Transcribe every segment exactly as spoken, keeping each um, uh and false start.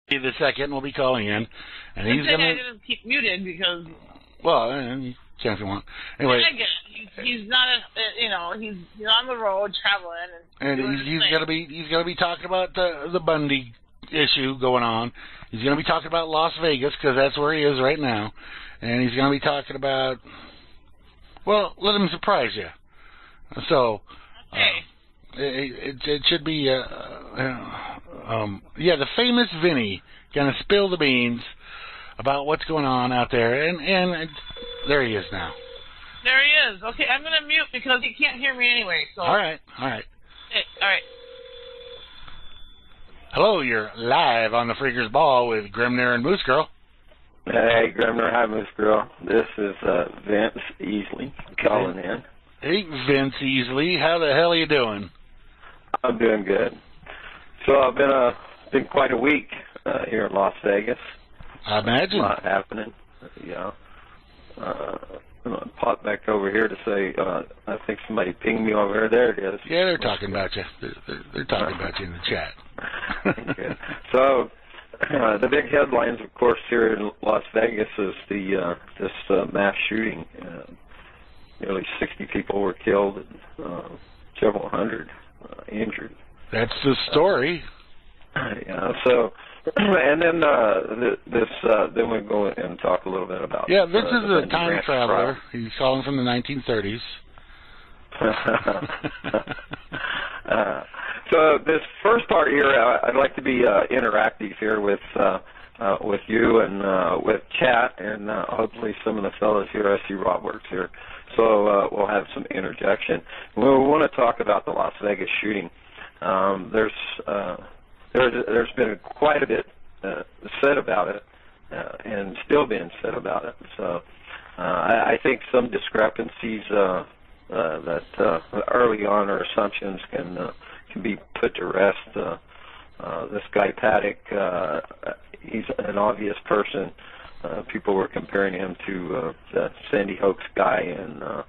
the second will be calling in, and he's going gonna. I didn't keep muted because. Well, uh, chance you want. Anyway, I get it. He's, he's not, a, you know, he's he's on the road traveling, and, and he's, he's gonna be he's gonna be talking about the the Bundy issue going on. He's gonna be talking about Las Vegas because that's where he is right now, and he's gonna be talking about. Well, let him surprise you. So. Okay. Uh, it, it, it should be. Uh, uh, um, yeah, the famous Vinny gonna spill the beans about what's going on out there, and and there he is now. There he is. Okay, I'm gonna mute because he can't hear me anyway. So. All right, all right. Okay, all right. Hello, you're live on the Freakers Ball with Grimner and Moose Girl. Hey, Grimner, hi, Moose Girl. This is uh, Vince Easley calling in. Hey, Vince Easley, how the hell are you doing? I'm doing good. So I've been uh been quite a week uh, here in Las Vegas. I imagine. A lot happening. Yeah. Uh, I'm gonna pop back over here to say uh, I think somebody pinged me over there. There it is. Yeah, they're talking about you. They're, they're, they're talking about you in the chat. Okay. So uh, the big headlines, of course, here in Las Vegas is the uh, this uh, mass shooting. Uh, nearly sixty people were killed and uh, several hundred uh, injured. That's the story. Uh, yeah. So, and then uh, this, uh, then we go and talk a little bit about. Yeah, this uh, is a time traveler. Trial. He's calling from the nineteen thirties. uh, so this first part here, uh, I'd like to be uh, interactive here with uh, uh, with you and uh, with chat, and uh, hopefully some of the fellows here. I see Rob works here, so uh, we'll have some interjection. We want to talk about the Las Vegas shooting. Um, there's uh, there's there's been quite a bit uh, said about it, uh, and still being said about it. So uh, I, I think some discrepancies uh, uh, that uh, early on or assumptions can uh, can be put to rest. Uh, uh, this guy Paddock, uh, he's an obvious person. Uh, people were comparing him to uh, the Sandy Hoax guy and uh,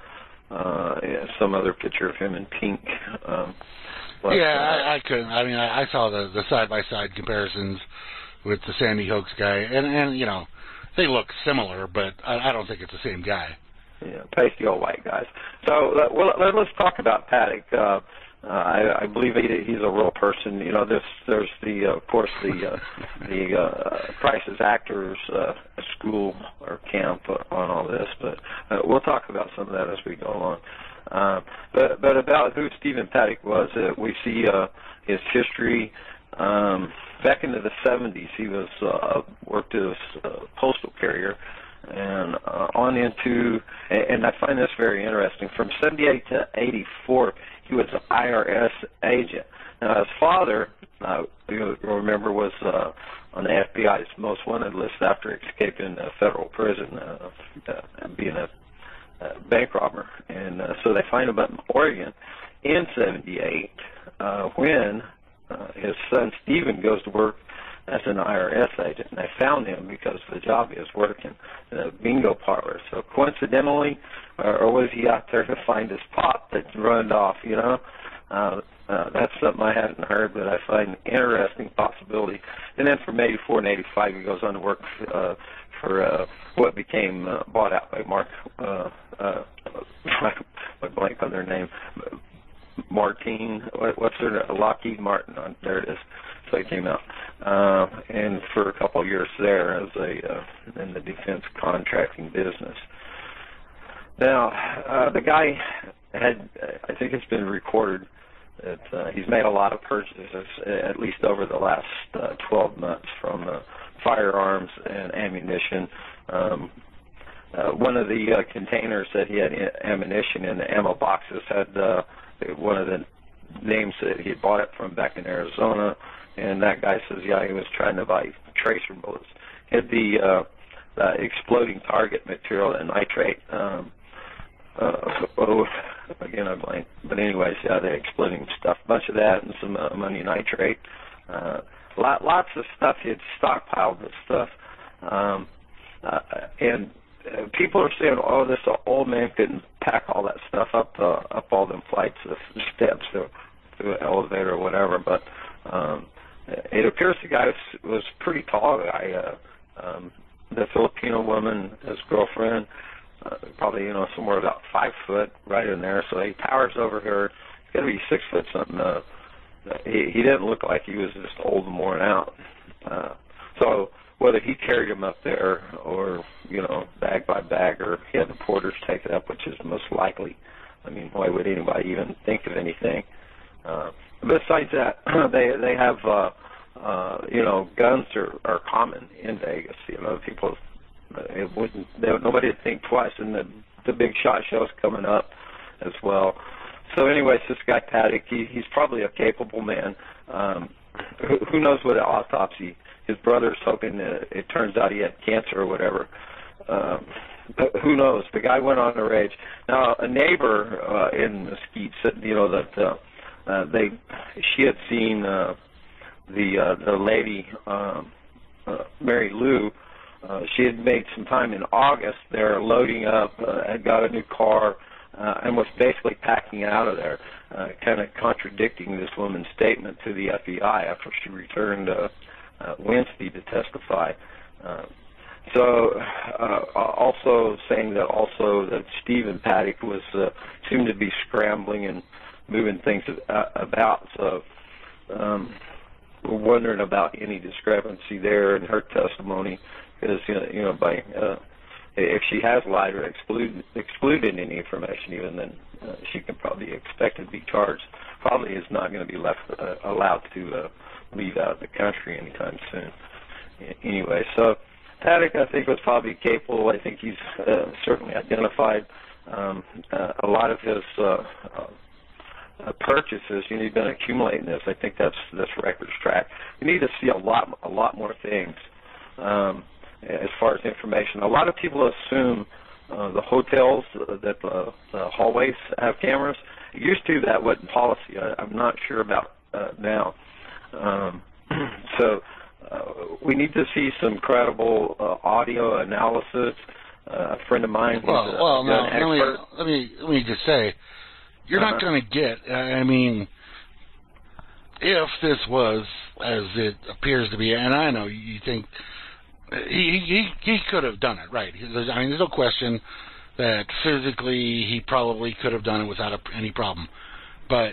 uh, some other picture of him in pink. Um, But, yeah, uh, I, I couldn't. I mean, I, I saw the the side by side comparisons with the Sandy Hoax guy, and and you know, they look similar, but I, I don't think it's the same guy. Yeah, pasty old white guys. So uh, well, let, let's talk about Paddock. Uh, uh, I, I believe he, he's a real person. You know, this there's the uh, of course the uh, the uh, Price's Actors uh, school or camp on all this, but uh, we'll talk about some of that as we go along. Uh, but, but about who Stephen Paddock was, uh, we see uh, his history. Um, back into the seventies, he was uh, worked as a postal carrier, and uh, on into, and, and I find this very interesting. From seventy-eight to eighty-four, he was an I R S agent. Now, his father, uh, you remember, was uh, on the F B I's most wanted list after escaping a federal prison, uh, uh, being a Uh, bank robber, and uh, so they find him up in Oregon in seventy-eight uh, when uh, his son Stephen goes to work as an I R S agent, and they found him because of the job he was working in a bingo parlor. So coincidentally, or, or was he out there to find his pop that run off, you know? Uh, uh, that's something I hadn't heard, but I find an interesting possibility. And then from eighty-four and eighty-five, he goes on to work uh, for uh, what became uh, bought out by Mark, uh, uh, I blank on their name, Martin, what, what's their name? Lockheed Martin, on, there it is. So he came out, uh, and for a couple of years there as a uh, in the defense contracting business. Now, uh, the guy had, I think it's been recorded that uh, he's made a lot of purchases, at least over the last uh, twelve months, from uh, firearms and ammunition. Um, uh, one of the uh, containers that he had ammunition in, the ammo boxes, had uh, one of the names that he had bought it from back in Arizona, and that guy says, yeah, he was trying to buy tracer bullets. He had the uh, uh, exploding target material and nitrate. Um, uh, oh, again, I blank. But anyways, yeah, the exploding stuff, a bunch of that, and some uh, ammonium nitrate. Uh, lot, lots of stuff. He had stockpiled this stuff. Um, uh, and uh, people are saying, oh, this old man couldn't pack all that stuff up uh, up all them flights of steps through, through an elevator or whatever. But um, it appears the guy was, was a pretty tall guy. Uh, um, the Filipino woman, his girlfriend, uh, probably, you know, somewhere about five foot, right in there. So he towers over her. He's got to be six foot something. Uh, he, he didn't look like he was just old and worn out. Uh, so whether he carried him up there or, you know, bag by bag, or he had the porters take it up, which is most likely. I mean, why would anybody even think of anything? Uh, besides that, they they have, uh, uh, you know, guns are, are common in Vegas. You know, people, it wouldn't, they, nobody would think twice. And the the big shot show's coming up as well. So, anyways, this guy Paddock, he, he's probably a capable man. Um, who, who knows what an autopsy? His brother's hoping that it turns out he had cancer or whatever. Um, but who knows? The guy went on a rage. Now, a neighbor uh, in Mesquite said, you know, that uh, uh, they she had seen uh, the uh, the lady um, uh, Mary Lou. Uh, she had made some time in August there, loading up, uh, had got a new car, uh, and was basically packing out of there, uh, kind of contradicting this woman's statement to the F B I after she returned uh, uh, Wednesday to testify. Uh, so, uh, also saying that also that Stephen Paddock was uh, seemed to be scrambling and moving things uh, about. So, um, we're wondering about any discrepancy there in her testimony. Because, you know, you know, by uh, if she has lied or excluded, excluded any information, even then uh, she can probably be expected to be charged. Probably is not going to be left uh, allowed to uh, leave out of the country anytime soon. Anyway, so Paddock, I think, was probably capable. I think he's uh, certainly identified um, uh, a lot of his uh, uh, purchases. You know, he's been accumulating this. I think that's that's records track. You need to see a lot, a lot more things. Um, as far as information, a lot of people assume uh, the hotels uh, that the, the hallways have cameras. It used to, that wasn't policy. I, I'm not sure about uh, now. Um, so uh, we need to see some credible uh, audio analysis. Uh, a friend of mine, well, he's a, well, he's now an let me expert. let me let me just say, you're Uh-huh. not going to get. Uh, I mean, if this was as it appears to be, and I know you think. He, he he could have done it, right? There's, I mean, there's no question that physically he probably could have done it without a, any problem. But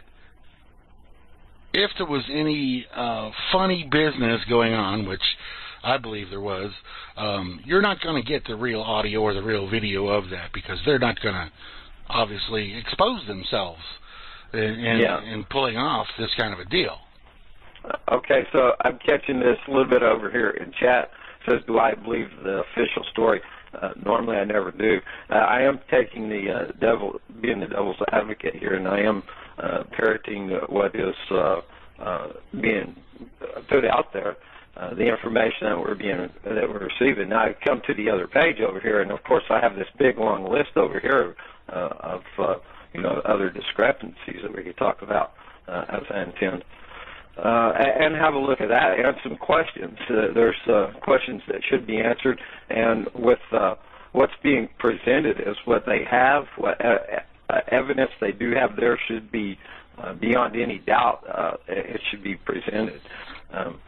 if there was any uh, funny business going on, which I believe there was, um, you're not going to get the real audio or the real video of that because they're not going to obviously expose themselves in, in, Yeah. in pulling off this kind of a deal. Okay, so I'm catching this a little bit over here in chat. Says, do I believe the official story? Uh, normally I never do. Uh, I am taking the uh, devil, being the devil's advocate here, and I am uh, parroting what is uh, uh, being put out there, uh, the information that we're being that we're receiving. Now I come to the other page over here, and of course I have this big long list over here uh, of uh, you know other discrepancies that we could talk about uh, as I intend. Uh, and have a look at that and some questions. Uh, there's uh, questions that should be answered, and with uh, what's being presented is what they have, what uh, uh, evidence they do have there should be uh, beyond any doubt. Uh, it should be presented. Um,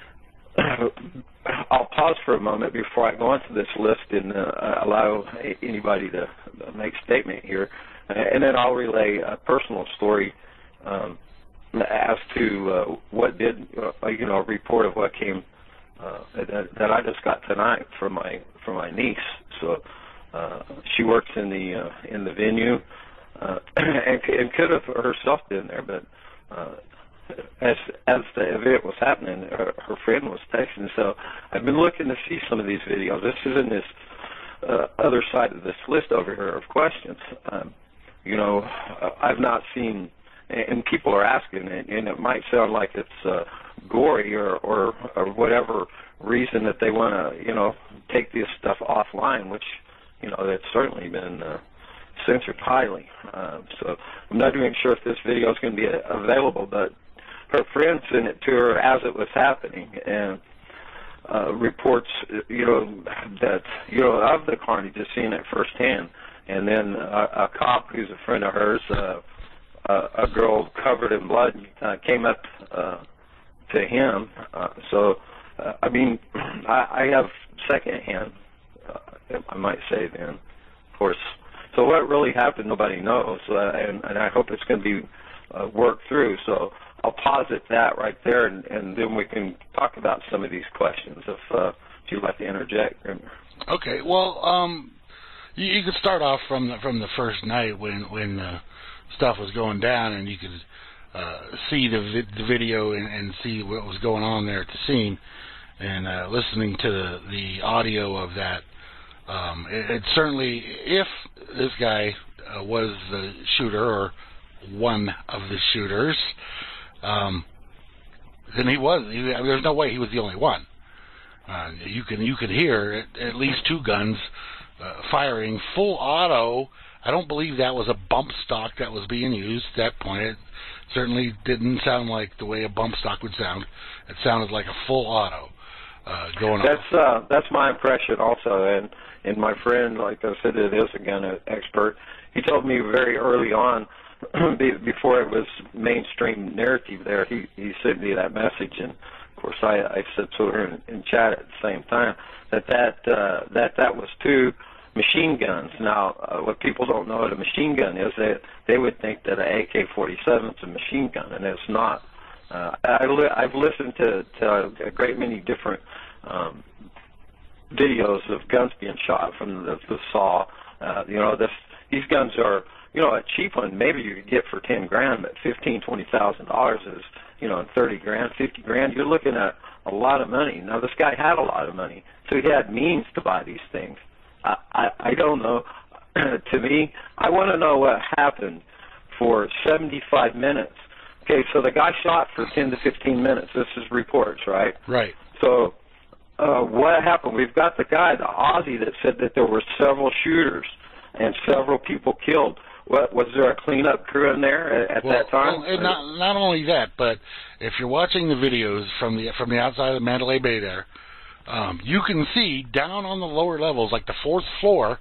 I'll pause for a moment before I go onto this list and uh, allow anybody to make a statement here, and then I'll relay a personal story. Um, as to uh, what did uh, you know a report of what came uh, that, that I just got tonight from my from my niece. So uh, she works in the uh, in the venue uh, and, and could have herself been there, but uh, as as the event was happening, her, her friend was texting. So I've been looking to see some of these videos. This is in this uh, other side of this list over here of questions. Um, you know, I've not seen. And people are asking, and it might sound like it's uh, gory or, or or whatever reason that they want to, you know, take this stuff offline, which, you know, that's certainly been uh, censored highly. Uh, so I'm not even sure if this video is going to be available, but her friend sent it to her as it was happening, and uh, reports, you know, that, you know, of the carnage, just seeing it firsthand. And then a, a cop who's a friend of hers, uh, Uh, a girl covered in blood uh, came up uh, to him. Uh, so, uh, I mean, I, I have secondhand, uh, I might say then, of course. So what really happened, nobody knows, uh, and, and I hope it's going to be uh, worked through. So I'll posit that right there, and, and then we can talk about some of these questions if, uh, if you'd like to interject. Okay, well, um, you, you could start off from the, from the first night when, when uh, stuff was going down, and you could uh, see the, vi the video and, and see what was going on there at the scene, and uh, listening to the, the audio of that. Um, it, it certainly, if this guy uh, was the shooter or one of the shooters, um, then he was. He, I mean, there's no way he was the only one. Uh, you can you could hear at, at least two guns uh, firing full auto. I don't believe that was a bump stock that was being used at that point. It certainly didn't sound like the way a bump stock would sound. It sounded like a full auto uh, going on. That's uh, that's my impression also, and and my friend, like I said, it is a gun expert. He told me very early on, before it was mainstream narrative there, he, he sent me that message, and of course I, I said to her in, in chat at the same time that that, uh, that, that was two machine guns. Now, uh, what people don't know what a machine gun is, they, they would think that an A K forty-seven is a machine gun, and it's not. Uh, I li I've listened to, to a great many different um, videos of guns being shot from the, the saw. Uh, you know, this, these guns are, you know, a cheap one maybe you could get for ten grand, but fifteen, twenty thousand dollars is, you know, thirty grand, fifty grand. You're looking at a lot of money. Now, this guy had a lot of money, so he had means to buy these things. I, I, I don't know. To me, I want to know what happened for seventy-five minutes. Okay, so the guy shot for ten to fifteen minutes. This is reports, right? Right. So uh, what happened? We've got the guy, the Aussie, that said that there were several shooters and several people killed. What, was there a cleanup crew in there at, at well, that time? Well, not, not only that, but if you're watching the videos from the from the outside of the Mandalay Bay there, um, you can see down on the lower levels, like the fourth floor,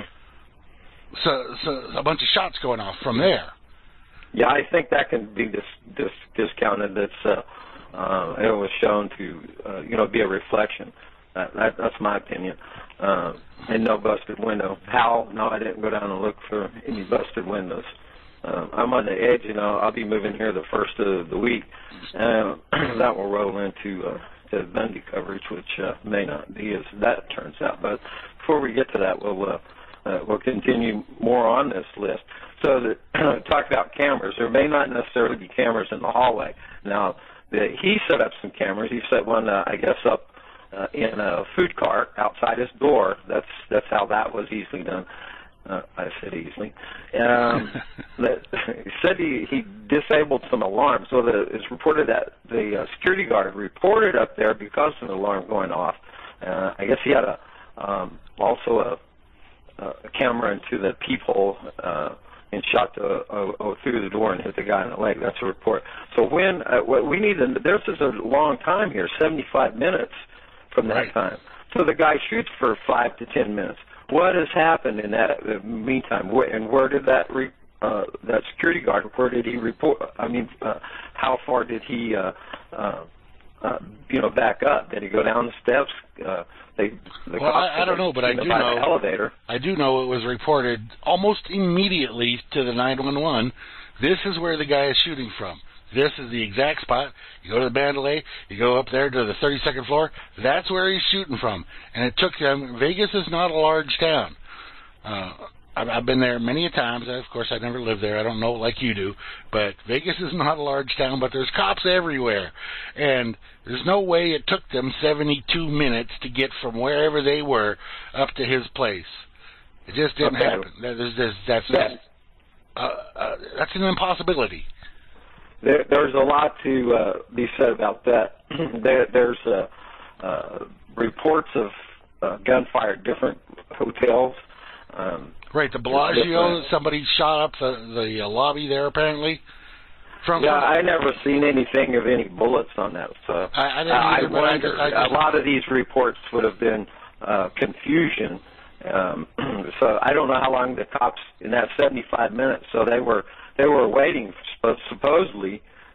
so, so a bunch of shots going off from there. Yeah, I think that can be dis, dis, discounted. That's uh, uh, it was shown to uh, you know be a reflection. That, that, that's my opinion. Uh, and no busted window. How? No, I didn't go down and look for any busted windows. Uh, I'm on the edge. You know, I'll be moving here the first of the week. Uh, that will roll into uh, to Bundy coverage, which uh, may not be as that turns out. But before we get to that, we'll uh, uh, we'll continue more on this list. So, the, talk about cameras. There may not necessarily be cameras in the hallway. Now, the, he set up some cameras. He set one, uh, I guess, up uh, in a food cart outside his door. That's that's how that was easily done. Uh, I said easily. Um, that, he said he, he disabled some alarms. So the, it's reported that the uh, security guard reported up there because of an alarm going off. Uh, I guess he had a um, also a, a camera into the peephole. Uh, and shot the, uh, uh, through the door and hit the guy in the leg. That's a report. So when uh, what we need, to, this is a long time here, seventy-five minutes from that right. time. So the guy shoots for five to ten minutes. What has happened in that uh, meantime? Where, and where did that re, uh, that security guard? Where did he report? I mean, uh, how far did he, uh, uh, uh, you know, back up? Did he go down the steps? Uh, They, the well, I, I don't know, but I do know. Elevator. I do know it was reported almost immediately to the nine one one. This is where the guy is shooting from. This is the exact spot. You go to the Mandalay, you go up there to the thirty-second floor. That's where he's shooting from. And it took them. Vegas is not a large town. Uh, I've, I've been there many a times. Of course, I never lived there. I don't know like you do. But Vegas is not a large town, but there's cops everywhere. And there's no way it took them seventy-two minutes to get from wherever they were up to his place. It just didn't okay. happen. There's, there's, that's, that's, uh, uh, that's an impossibility. There, there's a lot to uh, be said about that. there, there's uh, uh, reports of uh, gunfire at different hotels. Um, Right, the Bellagio, somebody shot up the, the uh, lobby there, apparently. From yeah, I never seen anything of any bullets on that stuff. I, I didn't uh, either, I but I wonder, just, I just, a lot of these reports would have been uh, confusion. Um, so I don't know how long the cops, in that seventy-five minutes, so they were they were waiting, supposedly,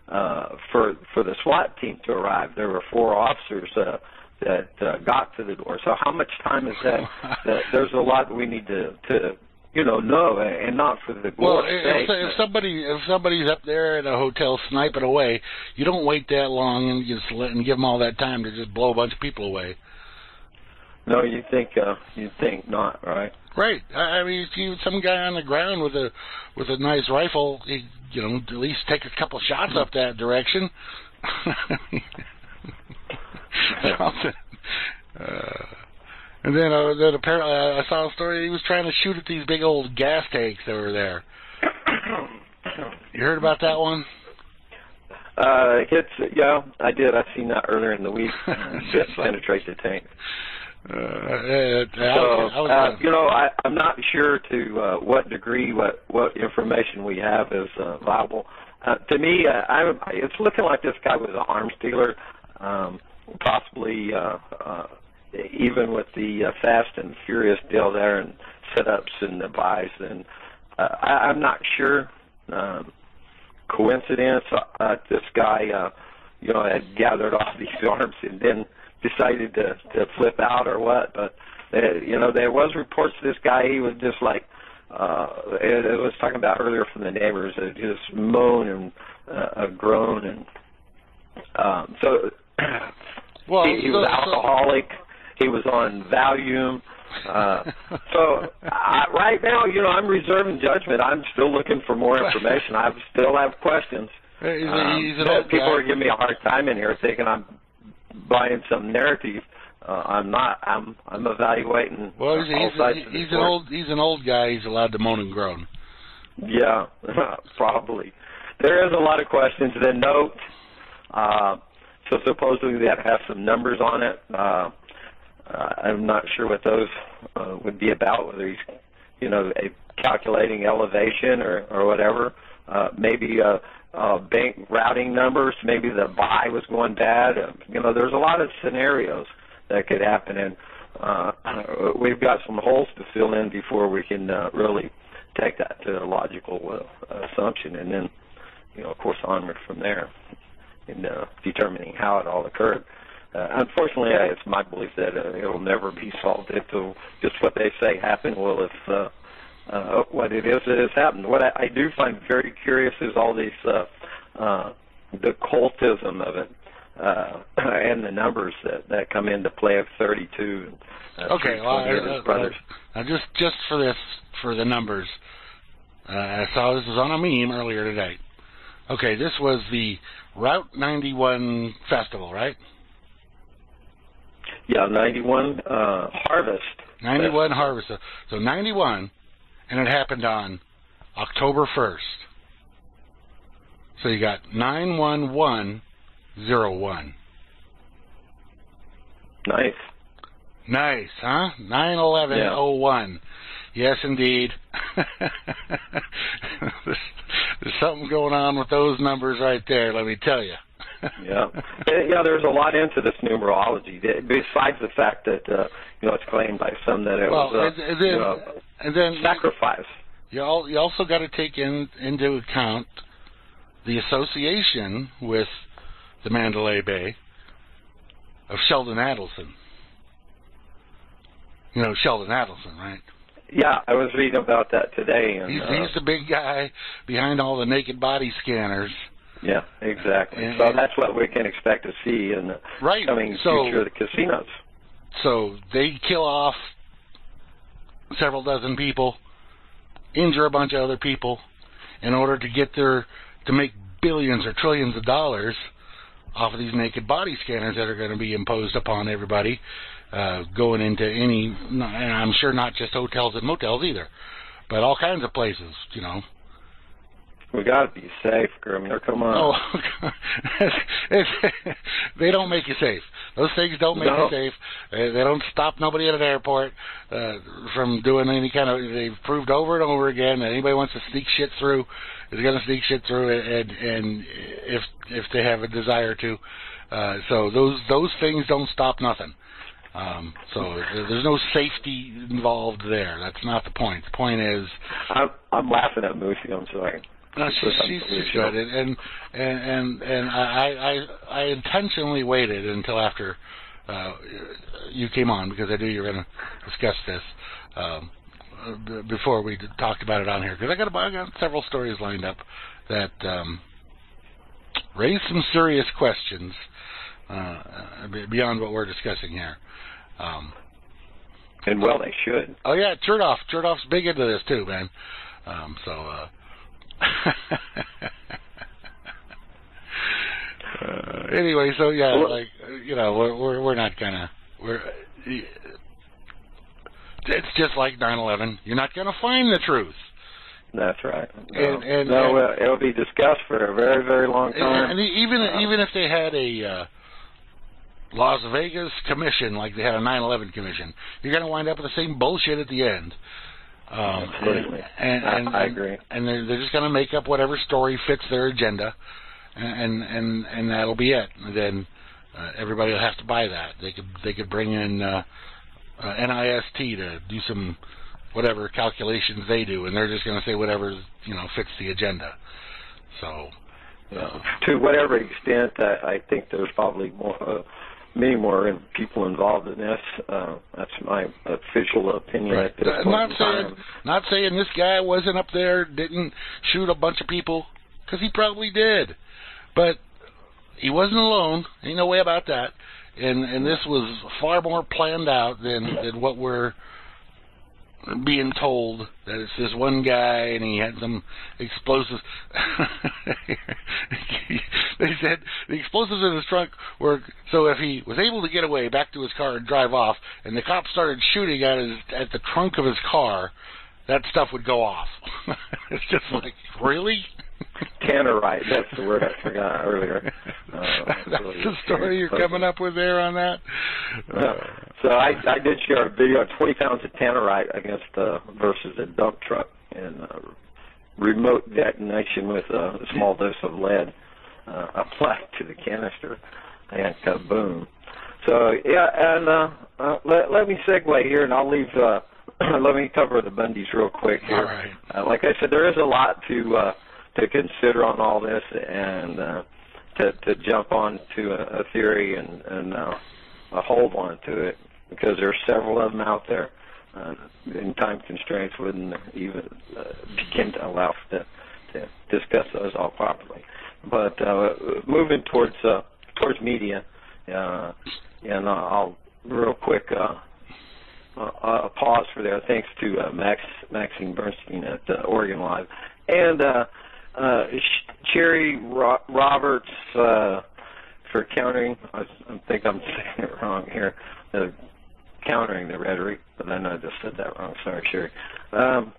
uh, for for the SWAT team to arrive. There were four officers uh, that uh, got to the door. So how much time is that? that there's a lot we need to, to you know, know, and not for the well, glory's if, sake. if somebody if somebody's up there in a hotel sniping away, you don't wait that long and just let and give them all that time to just blow a bunch of people away. No, you think uh, you think not, right? Right. I, I mean, if you some guy on the ground with a with a nice rifle, he, you know, at least take a couple shots up that direction. uh, and then, uh, then apparently, I saw a story. He was trying to shoot at these big old gas tanks that were there. You heard about that one? Uh, it's yeah, I did. I seen that earlier in the week. Just penetrate the tank. Uh, uh, so, I was, uh, you know, I, I'm not sure to uh, what degree, what what information we have is uh, viable. Uh, to me, uh, I, it's looking like this guy was an arms dealer, um, possibly uh, uh, even with the uh, Fast and Furious deal there and setups and the buys. And uh, I, I'm not sure. Um, coincidence. Uh, this guy, uh, you know, had gathered all these arms and then decided to, to flip out or what. But, uh, you know, there was reports this guy, he was just like, uh, it, it was talking about earlier from the neighbors, uh, just moan and uh, groan. And um, so well, he, he was so, alcoholic. So. He was on Valium. Uh, so I, right now, you know, I'm reserving judgment. I'm still looking for more information. I still have questions. He's a, um, he's an old people guy. are giving me a hard time in here, thinking I'm buying some narrative. Uh, I'm not. I'm I'm evaluating. Well, he's, all he's, sides he's, of the he's an court. old he's an old guy. He's allowed to moan and groan. Yeah, probably. There is a lot of questions. Then note. Uh, so supposedly that has some numbers on it. Uh, Uh, I'm not sure what those uh, would be about, whether he's, you know, a calculating elevation or, or whatever. Uh, maybe uh, uh, bank routing numbers. Maybe the buy was going bad. Uh, you know, there's a lot of scenarios that could happen, and uh, we've got some holes to fill in before we can uh, really take that to a logical uh, assumption, and then, you know, of course, onward from there in uh, determining how it all occurred. Uh, unfortunately, uh, it's my belief that uh, it will never be solved until just what they say happened. Well, if uh, uh, what it is that has happened. What I, I do find very curious is all these, uh, uh, the cultism of it, uh, and the numbers that, that come into play of thirty-two. Uh, okay, well, I, uh, brothers. Uh, just just for this, for the numbers, uh, I saw this was on a meme earlier today. Okay, this was the Route ninety-one festival, right? Yeah, ninety-one uh, Harvest. ninety-one Harvest. So ninety-one, and it happened on October first. So you got nine one one zero one. Nice. Nice, huh? nine eleven oh one. Yes, indeed. there's, there's something going on with those numbers right there, let me tell you. yeah, yeah. There's a lot into this numerology. Besides the fact that uh, you know it's claimed by some that it well, was uh, and then, you know, and then sacrifice. You, all, you also got to take in, into account the association with the Mandalay Bay of Sheldon Adelson. You know Sheldon Adelson, right? Yeah, I was reading about that today. And, he's, uh, he's the big guy behind all the naked body scanners. Yeah, exactly. And, so and that's what we can expect to see in the right. coming so, future of the casinos. So they kill off several dozen people, injure a bunch of other people, in order to get their to make billions or trillions of dollars off of these naked body scanners that are going to be imposed upon everybody uh, going into any, and I'm sure not just hotels and motels either, but all kinds of places, you know. We got to be safe, Grimmer. Come on. Oh, they don't make you safe. Those things don't make no. you safe. They, they don't stop nobody at an airport uh, from doing any kind of. They've proved over and over again that anybody wants to sneak shit through is going to sneak shit through, and and if if they have a desire to. Uh, so those those things don't stop nothing. Um, so there's no safety involved there. That's not the point. The point is. I'm, I'm laughing at Moosey. I'm sorry. No, she, she, she should, and and and and I I I intentionally waited until after uh, you came on because I knew you were going to discuss this um, before we talked about it on here because I got I got several stories lined up that um, raise some serious questions uh, beyond what we're discussing here. Um, and well, they should. Oh yeah, Chertoff. Chertoff's big into this too, man. Um, so. Uh, uh, anyway, so yeah, like you know, we're we're, we're not gonna we're. It's just like nine eleven. You're not gonna find the truth. That's right. No, and, and, no and, uh, it'll be discussed for a very very long time. And, and even uh, even if they had a uh, Las Vegas commission like they had a nine eleven commission, you're gonna wind up with the same bullshit at the end. Um, Absolutely. And, and, I, I agree. And they're, they're just going to make up whatever story fits their agenda, and and and that'll be it. And then uh, everybody will have to buy that. They could they could bring in uh, uh, N I S T to do some whatever calculations they do, and they're just going to say whatever you know fits the agenda. So, uh, to whatever extent, I, I think there's probably more. Uh, many more people involved in this. Uh, that's my official opinion. Right. At this point not in saying, time. not saying this guy wasn't up there, didn't shoot a bunch of people, because he probably did. But he wasn't alone. Ain't no way about that. And and this was far more planned out than, than what we're being told, that it's this one guy and he had some explosives. They said the explosives in his trunk were so if he was able to get away back to his car and drive off, and the cops started shooting at his at the trunk of his car, that stuff would go off. It's just like, really? Tannerite, that's the word I forgot earlier. Uh, that's really the story you're coming up with there on that? Uh, so I, I did share a video of twenty pounds of tannerite against uh, versus a dump truck and uh, remote detonation with a small dose of lead uh, applied to the canister, and kaboom. So, yeah, and uh, uh, let, let me segue here, and I'll leave... Uh, let me cover the Bundys real quick here. All right. Uh, like I said, there is a lot to... Uh, to consider on all this and uh, to, to jump on to a, a theory and, and uh, a hold on to it, because there are several of them out there, uh, and time constraints wouldn't even uh, begin to allow us to, to discuss those all properly. But uh, moving towards uh, towards media, uh, and I'll real quick uh, uh, pause for there. Thanks to uh, Max Maxine Bernstein at uh, Oregon Live and. Uh, Uh, Cherry Ro- Roberts uh, for countering. I, I think I'm saying it wrong here. Uh, countering the rhetoric, but I know I just said that wrong. Sorry, Cherry. Um,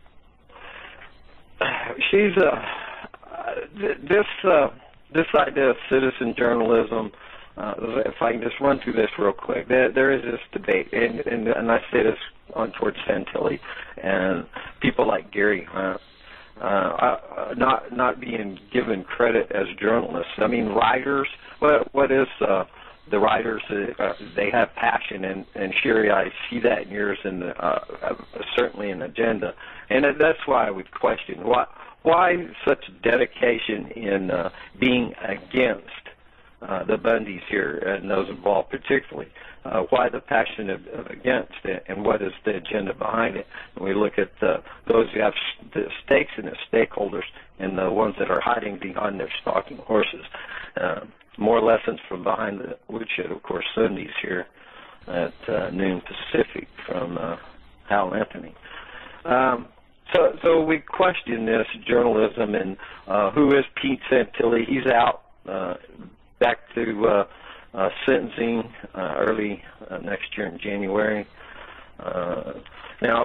she's uh, th- this uh, this idea of citizen journalism. Uh, if I can just run through this real quick, there, there is this debate, and, and, and I say this on towards Santilli and people like Gary Hunt. Uh, uh, not not being given credit as journalists. I mean, writers. What what is uh, the writers? Uh, they have passion, and and Sherry, I see that in yours, and uh, certainly an agenda, and that's why I would question why why such dedication in uh, being against uh, the Bundys here and those involved particularly. Uh, why the passion of, of against it, and what is the agenda behind it? And we look at uh, those who have the stakes in the stakeholders and the ones that are hiding behind their stalking horses. Uh, more lessons from behind the woodshed, of course, Sundays here at uh, noon Pacific from uh, Hal Anthony. Um, so, so we question this journalism and uh, who is Pete Santilli? He's out uh, back to. Uh, Uh, sentencing uh, early uh, next year in January. Uh, now,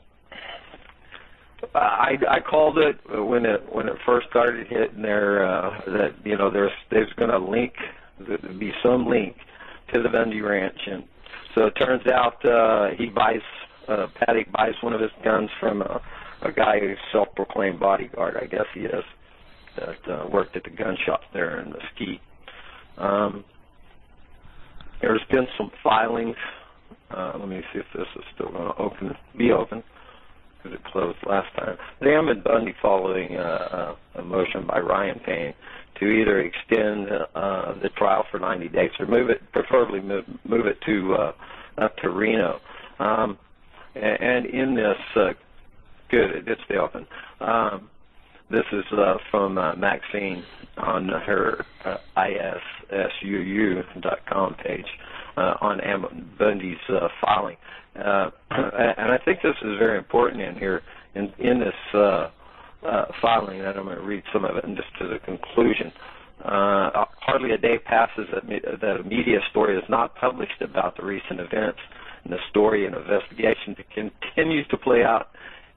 I, I called it when it when it first started hitting there uh, that you know there's there's going to link there'd be some link to the Bundy Ranch, and so it turns out uh, he buys uh, Paddock buys one of his guns from a, a guy who's self-proclaimed bodyguard, I guess he is, that uh, worked at the gun shop there in Mesquite. Um, There's been some filings. Uh, let me see if this is still going to open. Be open. because it closed last time. The Ammon Bundy following uh, a motion by Ryan Payne to either extend uh, the trial for ninety days or move it, preferably move, move it to uh, up to Reno. Um, and in this, uh, good, it did stay open. Um, this is uh, from uh, Maxine on her uh, I S S U U dot com page uh, on Ammon Bundy's uh, filing. Uh, and I think this is very important in here, in, in this uh, uh, filing, and I'm going to read some of it and just to the conclusion. Uh, hardly a day passes that, me, that a media story is not published about the recent events, and the story and investigation continues to play out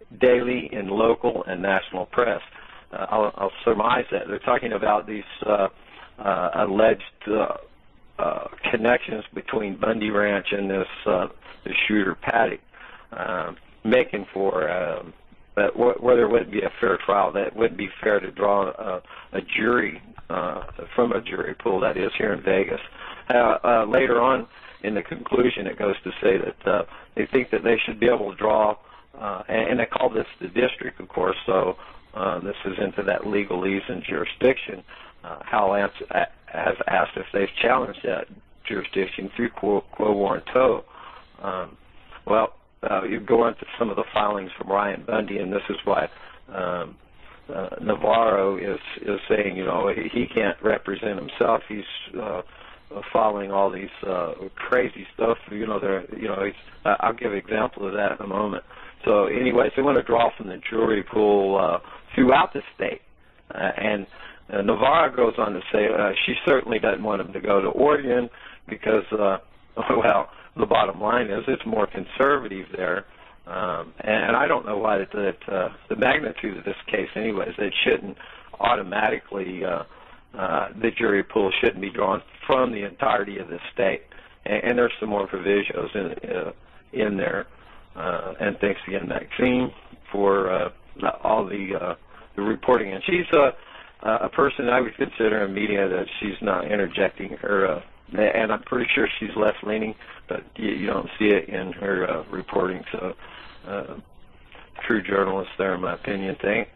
daily in local and national press. Uh, I'll, I'll surmise that. They're talking about these uh, uh, alleged uh, uh, connections between Bundy Ranch and this uh, the shooter Paddock, uh, making for um, that w where there wouldn't be a fair trial, that it wouldn't be fair to draw a, a jury uh, from a jury pool, that is, here in Vegas. Uh, uh, later on in the conclusion, it goes to say that uh, they think that they should be able to draw, uh, and, and they call this the district, of course, so uh, this is into that legalese and jurisdiction. Uh, Hal has asked if they've challenged that jurisdiction through quo, quo warranto. Um, well, uh, you go into some of the filings from Ryan Bundy, and this is why um, uh, Navarro is is saying, you know, he, he can't represent himself. He's uh, following all these uh, crazy stuff. You know, they're, you know, he's, uh, I'll give an example of that in a moment. So, anyways, they want to draw from the jury pool uh, throughout the state, uh, and uh, Navarro goes on to say uh, she certainly doesn't want him to go to Oregon because, uh, well, the bottom line is it's more conservative there, um, and I don't know why that, that uh, the magnitude of this case, anyways, it shouldn't automatically uh, uh, the jury pool shouldn't be drawn from the entirety of the state, and, and there's some more provisos in uh, in there. Uh, and thanks again, Maxine, for uh, all the uh, the reporting. And she's uh, a person I would consider in media that she's not interjecting her. Uh, And I'm pretty sure she's left-leaning, but you, you don't see it in her uh, reporting. So, uh, true journalist there, in my opinion. Thanks.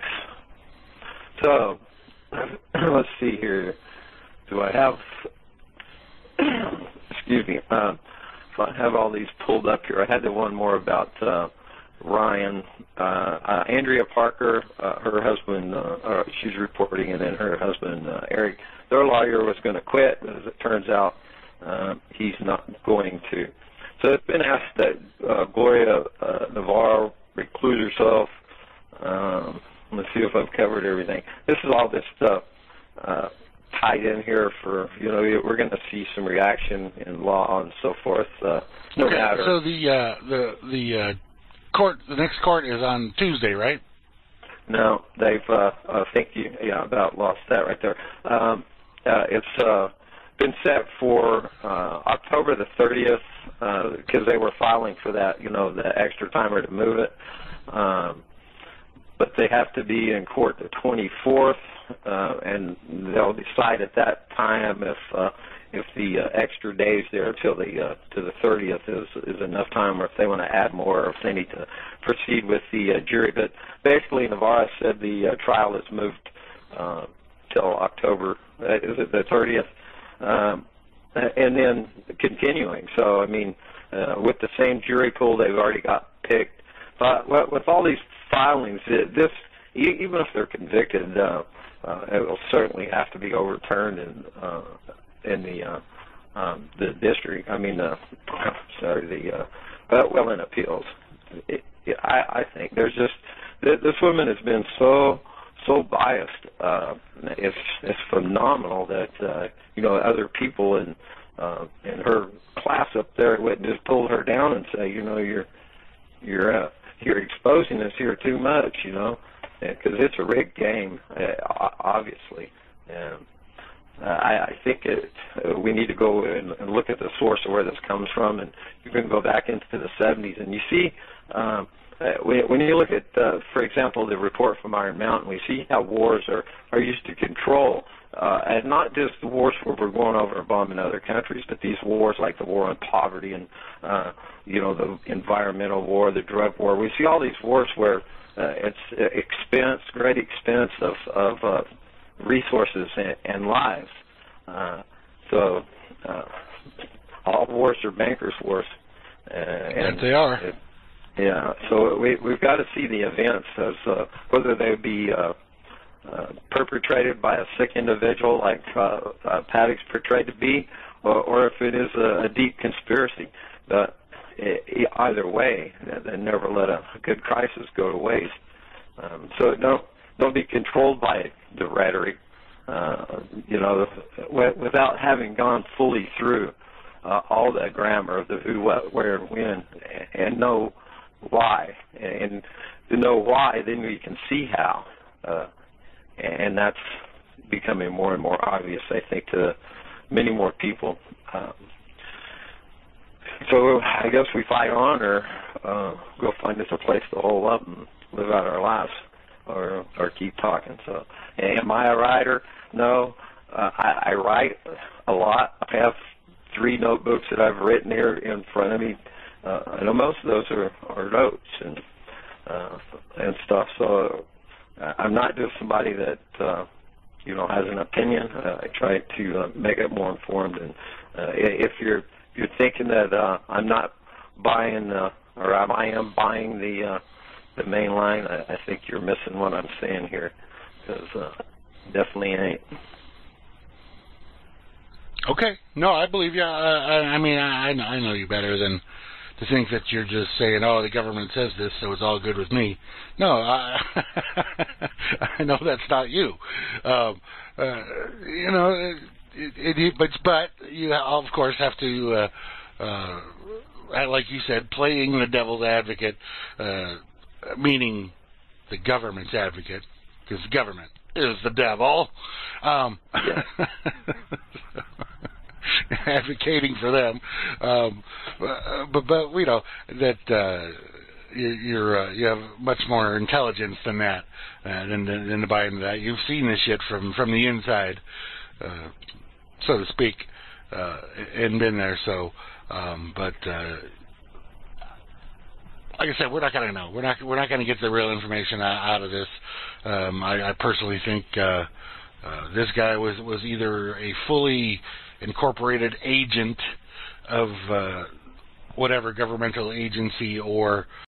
So, let's see here. Do I have? Excuse me. Uh, if I have all these pulled up here, I had the one more about uh, Ryan, uh, uh, Andrea Parker, uh, her husband. Uh, uh, she's reporting, and then her husband uh, Eric. Their lawyer was going to quit, but as it turns out, uh, he's not going to. So it's been asked that uh, Gloria uh, Navarro recluse herself. Um, let's see if I've covered everything. This is all this stuff uh, tied in here for, you know, we're going to see some reaction in law and so forth. Uh, no okay, matter. So the uh, the the uh, court, the next court is on Tuesday, right? No, they've. Uh, I think you, yeah, about lost that right there. Um, Uh, it's uh, been set for uh, October the thirtieth because uh, they were filing for that, you know, the extra timer to move it. Um, but they have to be in court the twenty-fourth, uh, and they'll decide at that time if uh, if the uh, extra days there till the uh, to the thirtieth is is enough time, or if they want to add more, or if they need to proceed with the uh, jury. But basically, Navarro said the uh, trial is moved Uh, till October, uh, is it the thirtieth, um, and then continuing. So, I mean, uh, with the same jury pool, they've already got picked. But with all these filings, it, this, even if they're convicted, uh, uh, it will certainly have to be overturned in uh, in the uh, um, the district. I mean, uh, sorry, the uh, uh, well, in appeals. It, it, I, I think there's just this woman has been so. so biased. Uh, it's it's phenomenal that uh, you know, other people in uh, in her class up there wouldn't just pull her down and say, you know, you're you're uh, you're exposing us here too much, you know, because it's a rigged game, uh, obviously. And uh, I, I think it, uh, we need to go and, and look at the source of where this comes from, and you can go back into the seventies, and you see, um, uh, when, when you look at, uh, for example, the report from Iron Mountain, we see how wars are, are used to control, uh, and not just the wars where we're going over and bombing other countries, but these wars like the war on poverty and, uh, you know, the environmental war, the drug war. We see all these wars where uh, it's expense, great expense of, of uh, resources and, and lives. Uh, so uh, all wars are bankers' wars. Uh, and yes, they are. It, yeah, so we, we've got to see the events as uh, whether they be uh, uh, perpetrated by a sick individual like uh, uh, Paddock's portrayed to be, or, or if it is a, a deep conspiracy. But it, either way, they never let a good crisis go to waste. Um, so don't don't be controlled by the rhetoric, uh, you know, without having gone fully through uh, all the grammar of the who, what, where, and when, and know why. And to know why, then we can see how. Uh, and that's becoming more and more obvious, I think, to many more people. Um, so I guess we fight on, or uh, go find us a place to hole up and live out our lives, or or keep talking. So, am I a writer? No. Uh, I, I write a lot. I have three notebooks that I've written here in front of me. Uh, I know most of those are, are notes and uh, and stuff. So uh, I'm not just somebody that uh, you know has an opinion. Uh, I try to uh, make it more informed. And uh, if you're if you're thinking that uh, I'm not buying uh, or I am buying the uh, the main line, I, I think you're missing what I'm saying here, because uh, definitely ain't. Okay. No, I believe you. Uh, I, I mean, I, I know, I know you better than to think that you're just saying, oh, the government says this, so it's all good with me. No, I, I know that's not you. Um, uh, you know, it, it, it, but, but you, of course, have to, uh, uh, like you said, playing the devil's advocate, uh, meaning the government's advocate, because the government is the devil. Um, yeah. advocating for them, um, but but you know that uh, you, you're uh, you have much more intelligence than that, uh, than, than to buy into that. You've seen this shit from from the inside, uh, so to speak, uh, and been there. So, um, but uh, like I said, we're not going to know. We're not we're not going to get the real information out, out of this. Um, I, I personally think uh, uh, this guy was was either a fully incorporated agent of uh, whatever governmental agency, or